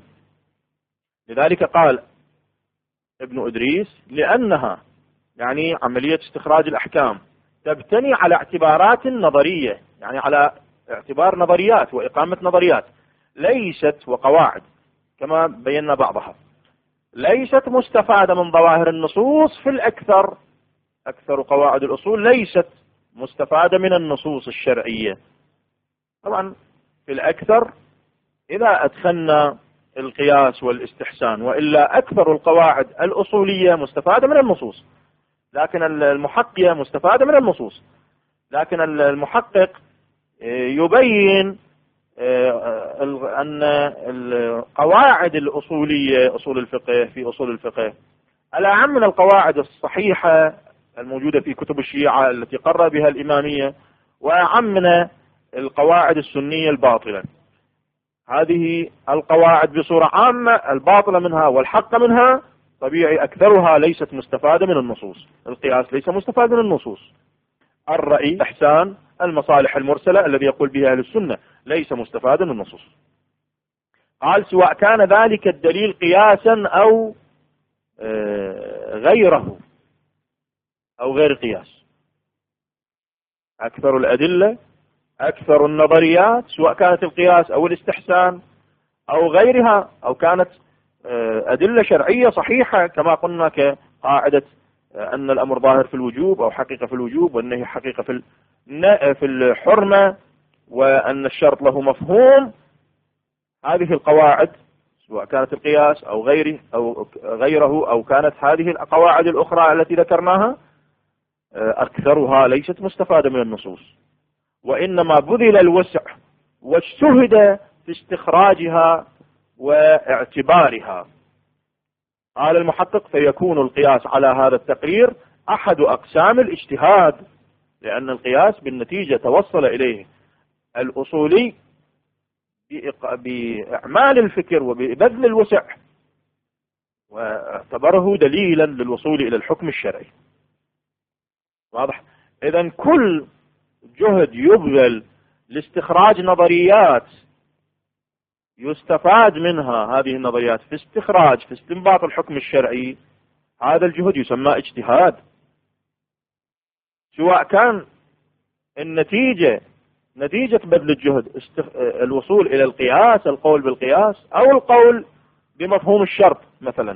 [SPEAKER 1] لذلك قال ابن إدريس لأنها يعني عملية استخراج الأحكام تبتني على اعتبارات نظرية، يعني على اعتبار نظريات وإقامة نظريات ليست وقواعد كما بينا بعضها، ليست مستفادة من ظواهر النصوص. في الأكثر، أكثر قواعد الأصول ليست مستفادة من النصوص الشرعية. طبعا في الأكثر إذا أدخلنا القياس والاستحسان، وإلا أكثر القواعد الأصولية مستفادة من النصوص، لكن المحقية مستفادة من النصوص. لكن المحقق يبين أن القواعد الأصولية، أصول الفقه في أصول الفقه، الأعم من القواعد الصحيحة الموجودة في كتب الشيعة التي قرر بها الإمامية، وأعم من القواعد السنية الباطلة. هذه القواعد بصورة عامة الباطلة منها والحق منها طبيعي أكثرها ليست مستفادة من النصوص. القياس ليس مستفاد من النصوص. الرأي، الإحسان، المصالح المرسلة الذي يقول بها أهل السنة ليس مستفادا من النصوص. قال سواء كان ذلك الدليل قياسا أو غيره أو غير قياس. أكثر الأدلة، أكثر النظريات، سواء كانت القياس أو الاستحسان أو غيرها، أو كانت أدلة شرعية صحيحة كما قلنا كقاعدة أن الأمر ظاهر في الوجوب أو حقيقة في الوجوب والنهي حقيقة في الحرمة، وأن الشرط له مفهوم. هذه القواعد سواء كانت القياس أو غيره أو كانت هذه القواعد الأخرى التي ذكرناها، أكثرها ليست مستفادة من النصوص، وإنما بذل الوسع واجتهد في استخراجها واعتبارها. قال المحقق فيكون القياس على هذا التقرير أحد أقسام الاجتهاد، لأن القياس بالنتيجة توصل إليه الأصولي بإعمال الفكر وببذل الوسع، واعتبره دليلا للوصول إلى الحكم الشرعي. واضح؟ إذن كل جهد يبذل لاستخراج نظريات يستفاد منها هذه النظريات في استنباط الحكم الشرعي، هذا الجهد يسمى اجتهاد، سواء كان نتيجة بذل الجهد الوصول إلى القياس، القول بالقياس، أو القول بمفهوم الشرط مثلا،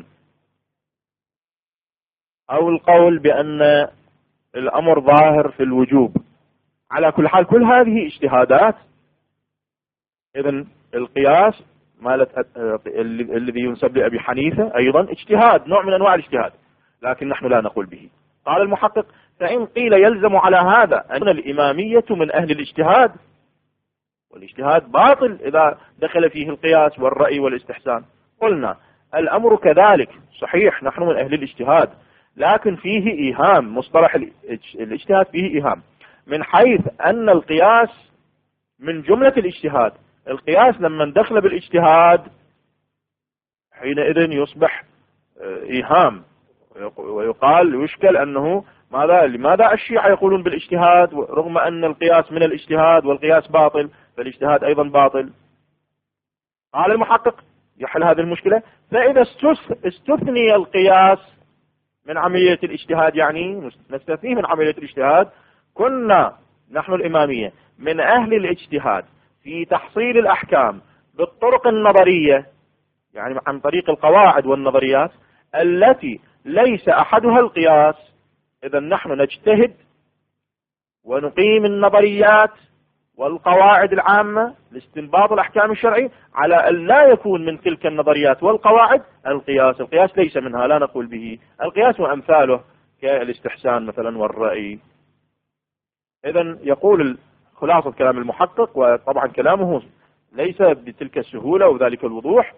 [SPEAKER 1] أو القول بأن الأمر ظاهر في الوجوب. على كل حال كل هذه اجتهادات. إذن القياس الذي ينسب لأبي حنيفة أيضا اجتهاد، نوع من أنواع الاجتهاد، لكن نحن لا نقول به. قال المحقق: فإن قيل يلزم على هذا أن الإمامية من أهل الاجتهاد، والاجتهاد باطل إذا دخل فيه القياس والرأي والاستحسان. قلنا: الأمر كذلك، صحيح نحن من أهل الاجتهاد، لكن فيه إيهام. مصطلح الاجتهاد فيه إيهام، من حيث أن القياس من جملة الاجتهاد. القياس لما دخل بالاجتهاد حينئذ يصبح إيهام، ويقال ويشكل أنه لماذا الشيعة يقولون بالاجتهاد رغم أن القياس من الاجتهاد والقياس باطل، فالاجتهاد أيضا باطل. قال المحقق يحل هذه المشكلة: فإذا استثني القياس من عملية الاجتهاد، يعني نستثنيه من عملية الاجتهاد، كنا نحن الإمامية من أهل الاجتهاد في تحصيل الأحكام بالطرق النظرية، يعني عن طريق القواعد والنظريات التي ليس أحدها القياس. إذا نحن نجتهد ونقيم النظريات والقواعد العامة لاستنباط الأحكام الشرعية على أن لا يكون من تلك النظريات والقواعد القياس. القياس ليس منها، لا نقول به. القياس وأمثاله كالاستحسان مثلا والرأي. إذن يقول خلاصة كلام المحقق، وطبعا كلامه ليس بتلك السهولة وذلك الوضوح،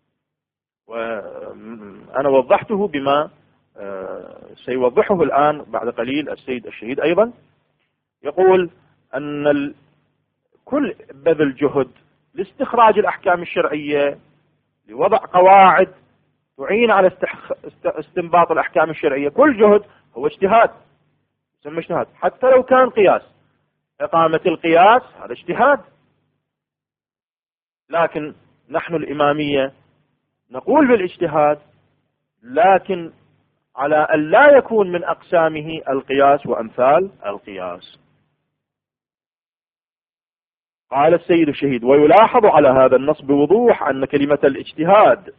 [SPEAKER 1] وأنا وضحته بما سيوضحه الآن بعد قليل السيد الشهيد أيضا. يقول أن كل بذل جهد لاستخراج الأحكام الشرعية، لوضع قواعد تعين على استنباط الأحكام الشرعية، كل جهد هو اجتهاد، يسمى اجتهاد، حتى لو كان قياس. إقامة القياس هذا اجتهاد. لكن نحن الإمامية نقول بالاجتهاد، لكن على أن لا يكون من أقسامه القياس وأمثال القياس. قال السيد الشهيد: ويلاحظ على هذا النص بوضوح أن كلمة الاجتهاد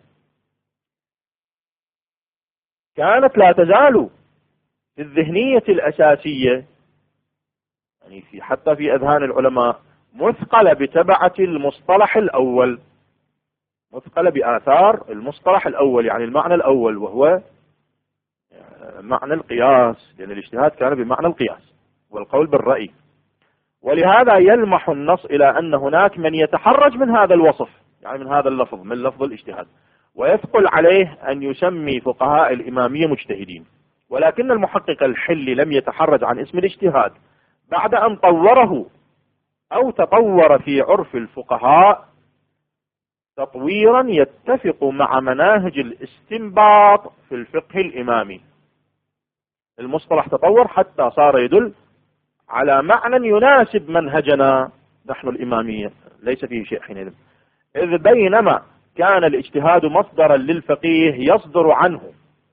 [SPEAKER 1] كانت لا تزال في الذهنية الأساسية، يعني حتى في أذهان العلماء، مثقلة بتبعة المصطلح الأول، مثقلة بآثار المصطلح الأول، يعني المعنى الأول، وهو معنى القياس، لأن الاجتهاد كان بمعنى القياس والقول بالرأي. ولهذا يلمح النص إلى أن هناك من يتحرج من هذا الوصف، يعني من هذا اللفظ، من لفظ الاجتهاد، ويثقل عليه أن يسمي فقهاء الإمامية مجتهدين. ولكن المحقق الحلي لم يتحرج عن اسم الاجتهاد بعد أن طوره أو تطور في عرف الفقهاء تطويرا يتفق مع مناهج الاستنباط في الفقه الإمامي. المصطلح تطور حتى صار يدل على معنى يناسب منهجنا نحن الإمامية، ليس فيه شيء حينئذ. إذ بينما كان الاجتهاد مصدرا للفقيه يصدر عنه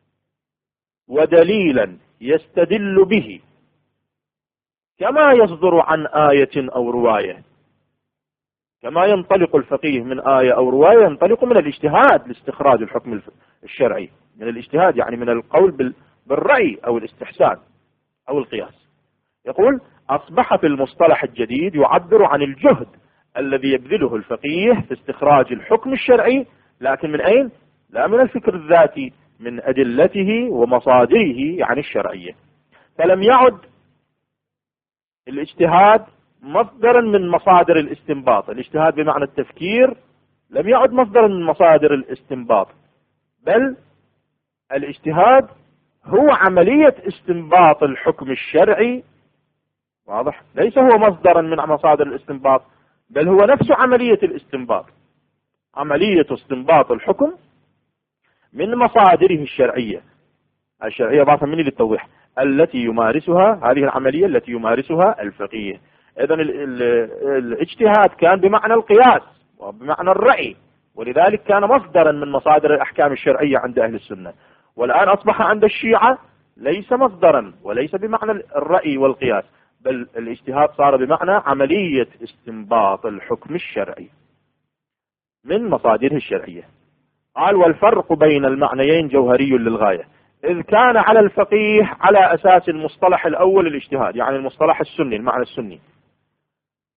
[SPEAKER 1] ودليلا يستدل به، كما يصدر عن آية أو رواية، كما ينطلق الفقيه من آية أو رواية ينطلق من الاجتهاد لاستخراج الحكم الشرعي. من الاجتهاد يعني من القول بالرأي أو الاستحسان أو القياس. يقول: أصبح في المصطلح الجديد يعبر عن الجهد الذي يبذله الفقيه في استخراج الحكم الشرعي، لكن من أين؟ لا من الفكر الذاتي، من أدلته ومصادره يعني الشرعية. فلم يعد الاجتهاد مصدرا من مصادر الاستنباط. الاجتهاد بمعنى التفكير لم يعد مصدرا من مصادر الاستنباط، بل الاجتهاد هو عملية استنباط الحكم الشرعي. واضح؟ ليس هو مصدرا من مصادر الاستنباط، بل هو نفس عملية الاستنباط، عملية استنباط الحكم من مصادره الشرعية. الشرعية ضافا مني للتوضيح، التي يمارسها، هذه العملية التي يمارسها الفقيه. إذن الاجتهاد كان بمعنى القياس وبمعنى الرأي، ولذلك كان مصدرا من مصادر الأحكام الشرعية عند أهل السنة. والآن أصبح عند الشيعة ليس مصدرا وليس بمعنى الرأي والقياس، بل الاجتهاد صار بمعنى عملية استنباط الحكم الشرعي من مصادره الشرعية. قال: والفرق بين المعنيين جوهري للغاية، إذ كان على الفقيه على أساس المصطلح الأول الاجتهاد، يعني المصطلح السني، المعنى السني،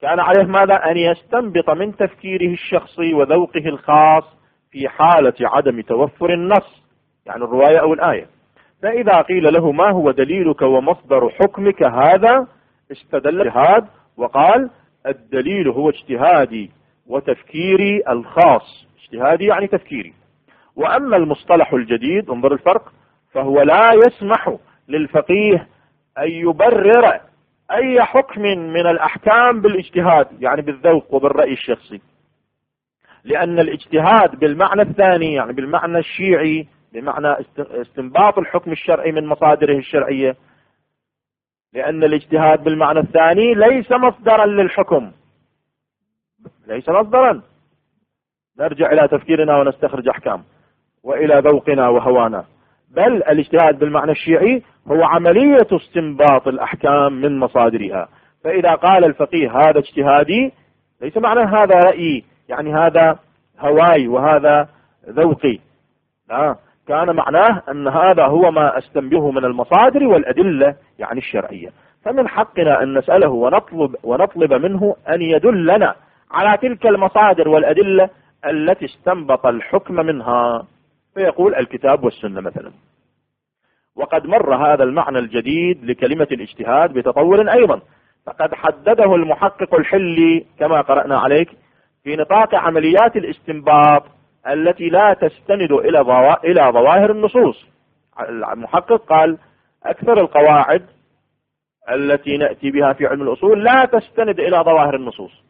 [SPEAKER 1] كان عليه ماذا؟ أن يستنبط من تفكيره الشخصي وذوقه الخاص في حالة عدم توفر النص، يعني الرواية أو الآية. فإذا قيل له ما هو دليلك ومصدر حكمك هذا، استدل الاجتهاد وقال الدليل هو اجتهادي وتفكيري الخاص. اجتهادي يعني تفكيري. وأما المصطلح الجديد، انظر الفرق، فهو لا يسمح للفقيه أن يبرر أي حكم من الأحكام بالاجتهاد، يعني بالذوق وبالرأي الشخصي، لأن الاجتهاد بالمعنى الثاني، يعني بالمعنى الشيعي، بمعنى استنباط الحكم الشرعي من مصادره الشرعية، لأن الاجتهاد بالمعنى الثاني ليس مصدرا للحكم، ليس مصدرا نرجع إلى تفكيرنا ونستخرج أحكام وإلى ذوقنا وهوانا، بل الاجتهاد بالمعنى الشيعي هو عملية استنباط الأحكام من مصادرها. فإذا قال الفقيه هذا اجتهادي، ليس معنى هذا رأيي، يعني هذا هواي وهذا ذوقي، لا، كان معناه أن هذا هو ما أستنبطه من المصادر والأدلة يعني الشرعية. فمن حقنا أن نسأله ونطلب منه أن يدلنا على تلك المصادر والأدلة التي استنبط الحكم منها، فيقول الكتاب والسنة مثلا. وقد مر هذا المعنى الجديد لكلمة الاجتهاد بتطور أيضا، فقد حدده المحقق الحلي كما قرأنا عليك في نطاق عمليات الاستنباط التي لا تستند إلى ظواهر النصوص. المحقق قال أكثر القواعد التي نأتي بها في علم الأصول لا تستند إلى ظواهر النصوص.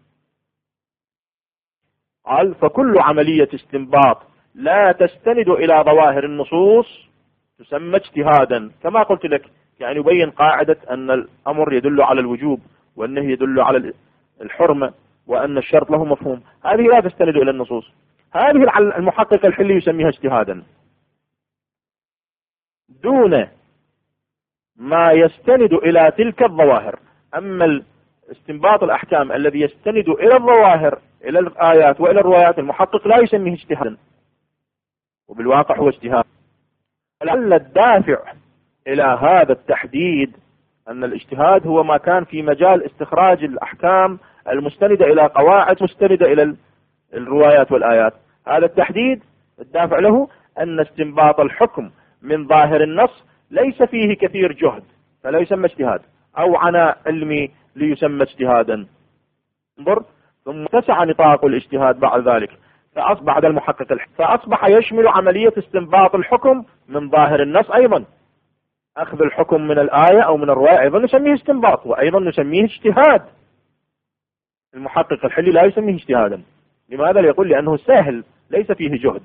[SPEAKER 1] قال فكل عملية استنباط لا تستند إلى ظواهر النصوص تسمى اجتهادا، كما قلت لك، يعني يبين قاعدة أن الأمر يدل على الوجوب والنهي يدل على الحرمة وأن الشرط له مفهوم، هذه لا تستند إلى النصوص، هذه المحقق الحلي يسميها اجتهادا، دون ما يستند إلى تلك الظواهر. أما استنباط الأحكام الذي يستند إلى الظواهر، إلى الآيات وإلى الروايات، المحقق لا يسميه اجتهادا، وبالواقع هو اجتهاد. لعل الدافع إلى هذا التحديد أن الاجتهاد هو ما كان في مجال استخراج الأحكام المستندة إلى قواعد مستندة إلى الروايات والآيات. هذا التحديد الدافع له أن استنباط الحكم من ظاهر النص ليس فيه كثير جهد فلا يسمى اجتهاد، أو عناء علمي ليسمى اجتهادا. انظر، ثم اتسع نطاق الاجتهاد بعد ذلك، بعد المحقق فأصبح يشمل عملية استنباط الحكم من ظاهر النص أيضا. أخذ الحكم من الآية أو من الرواية أيضا نسميه استنباط، وأيضا نسميه اجتهاد. المحقق الحلي لا يسميه اجتهادا. لماذا؟ يقول لأنه سهل ليس فيه جهد.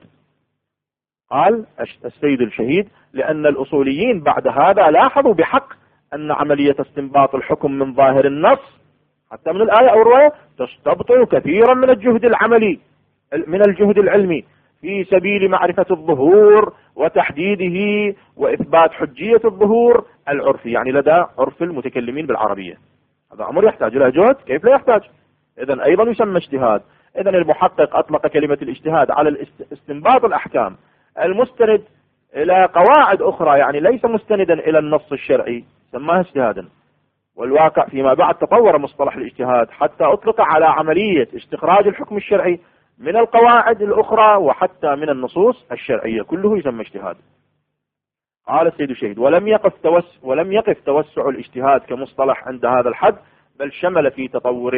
[SPEAKER 1] قال السيد الشهيد لأن الأصوليين بعد هذا لاحظوا بحق أن عملية استنباط الحكم من ظاهر النص حتى من الآية أو الرواية تستبطل كثيرا من الجهد العملي، من الجهد العلمي في سبيل معرفة الظهور وتحديده وإثبات حجية الظهور العرفي، يعني لدى عرف المتكلمين بالعربية. هذا أمر يحتاج إلى جهد، كيف لا يحتاج؟ إذن أيضا يسمى اجتهاد. إذن المحقق أطلق كلمة الاجتهاد على استنباط الأحكام المستند إلى قواعد أخرى، يعني ليس مستندا إلى النص الشرعي، سماه اجتهادا. والواقع فيما بعد تطور مصطلح الاجتهاد حتى أطلق على عملية استخراج الحكم الشرعي من القواعد الأخرى وحتى من النصوص الشرعية، كله يسمى اجتهاد. قال السيد الشهيد ولم يقف توسع الاجتهاد كمصطلح عند هذا الحد، بل شمل في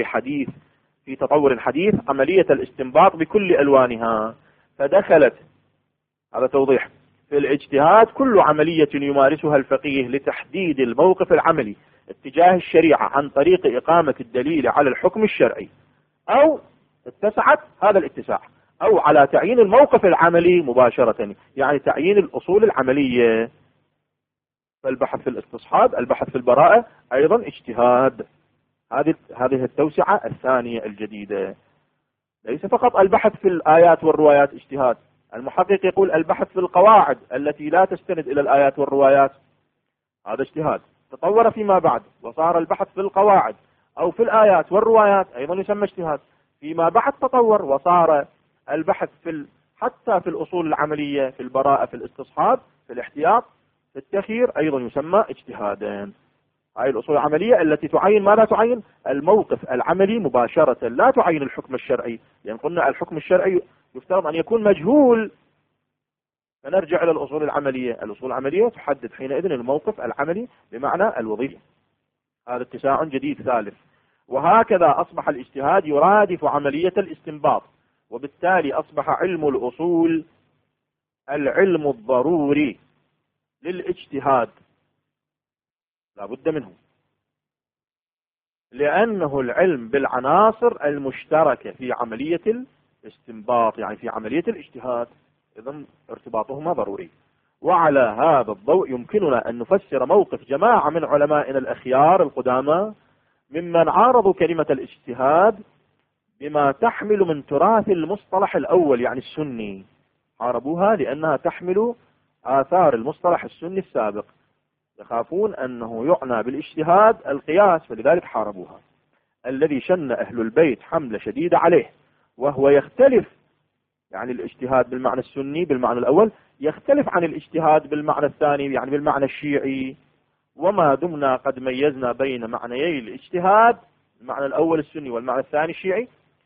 [SPEAKER 1] تطور حديث عملية الاستنباط بكل ألوانها، فدخلت، هذا توضيح، في الاجتهاد كل عملية يمارسها الفقيه لتحديد الموقف العملي اتجاه الشريعة عن طريق إقامة الدليل على الحكم الشرعي، أو اتسعت هذا الاتساع، أو على تعيين الموقف العملي مباشرة، يعني تعيين الأصول العملية. فالبحث في الاستصحاب، البحث في البراءة أيضا اجتهاد. هذه التوسعة الثانية الجديدة، ليس فقط البحث في الآيات والروايات اجتهاد. المحقق يقول البحث في القواعد التي لا تستند إلى الآيات والروايات هذا اجتهاد. تطور فيما بعد وصار البحث في القواعد أو في الآيات والروايات أيضا يسمى اجتهاد. فيما بعد تطور وصار البحث حتى في الأصول العملية، في البراءة، في الاستصحاب، في الاحتياط، في التخيير، أيضا يسمى اجتهادا. هاي الأصول العملية التي تعين ما لا تعين الموقف العملي مباشرة، لا تعين الحكم الشرعي، لأن قلنا الحكم الشرعي يفترض أن يكون مجهول، فنرجع إلى الأصول العملية. الأصول العملية تحدد حينئذ الموقف العملي بمعنى الوظيفة. هذا اتساع جديد ثالث. وهكذا أصبح الاجتهاد يرادف عملية الاستنباط، وبالتالي أصبح علم الأصول العلم الضروري للاجتهاد، لا بد منه، لأنه العلم بالعناصر المشتركة في عملية الاستنباط، يعني في عملية الاجتهاد، إذن ارتباطهما ضروري. وعلى هذا الضوء يمكننا أن نفسر موقف جماعة من علمائنا الأخيار القدامى ممن عارضوا كلمة الاجتهاد بما تحمل من تراث المصطلح الأول، يعني السني. عارضوها لأنها تحمل آثار المصطلح السني السابق، يخافون أنه يعنى بالاجتهاد القياس، فلذلك حاربوها. الذي شن أهل البيت حملة شديدة عليه، وهو يختلف، يعني الاجتهاد بالمعنى السني بالمعنى الأول يختلف عن الاجتهاد بالمعنى الثاني، يعني بالمعنى الشيعي. وما دمنا قد ميزنا بين معنيي الاجتهاد، المعنى الأول السني والمعنى الثاني الشيعي،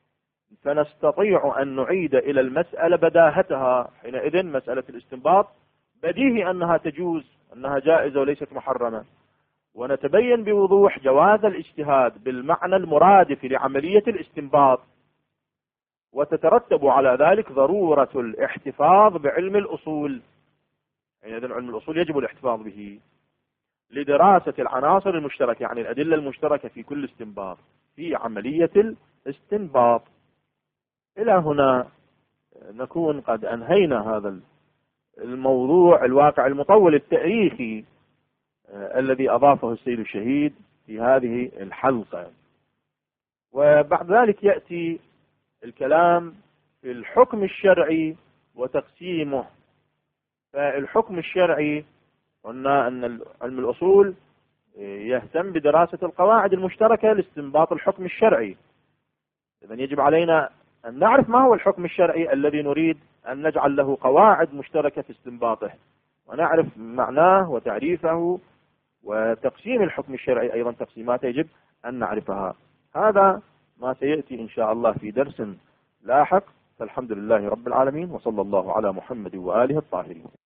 [SPEAKER 1] فنستطيع أن نعيد إلى المسألة بداهتها. حينئذ مسألة الاستنباط بديهي أنها تجوز، أنها جائزة وليست محرمة، ونتبين بوضوح جواز الاجتهاد بالمعنى المرادف لعملية الاستنباط، وتترتب على ذلك ضرورة الاحتفاظ بعلم الأصول. يعني علم الأصول يجب الاحتفاظ به لدراسة العناصر المشتركة، يعني الأدلة المشتركة في كل استنباط في عملية الاستنباط. إلى هنا نكون قد أنهينا هذا الموضوع الواقع المطول التاريخي الذي أضافه السيد الشهيد في هذه الحلقة. وبعد ذلك يأتي الكلام في الحكم الشرعي وتقسيمه. فالحكم الشرعي قلنا أن علم الأصول يهتم بدراسة القواعد المشتركة لاستنباط الحكم الشرعي. إذن يجب علينا أن نعرف ما هو الحكم الشرعي الذي نريد أن نجعل له قواعد مشتركة في استنباطه، ونعرف معناه وتعريفه، وتقسيم الحكم الشرعي أيضا تقسيماته يجب أن نعرفها. هذا ما سيأتي إن شاء الله في درس لاحق. فالحمد لله رب العالمين، وصلى الله على محمد وآله الطاهرين.